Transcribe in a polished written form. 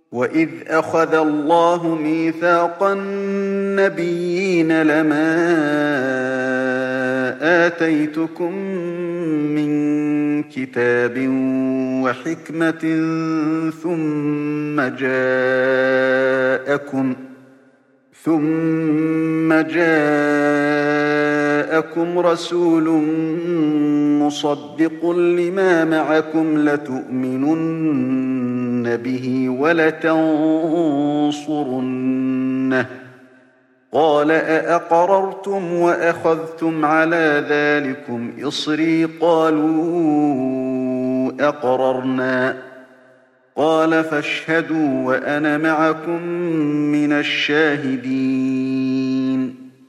وَإِذْ أَخَذَ اللَّهُ مِيثَاقَ النَّبِيِّينَ لَمَا آتَيْتُكُم مِّن كِتَابٍ وَحِكْمَةٍ ثُمَّ جَاءَكُمْ رَسُولٌ مُّصَدِّقٌ لِّمَا مَعَكُمْ لَتُؤْمِنُنَّ بِهِ وَلَتَنصُرُنَّهُ ۚ قَالَ أَأَقْرَرْتُمْ وَأَخَذْتُمْ عَلَىٰ ذَٰلِكُمْ إِصْرِي ۖ قَالُوا أَقْرَرْنَا ۚ قَالَ فَاشْهَدُوا وَأَنَا مَعَكُم مِّنَ الشَّاهِدِينَ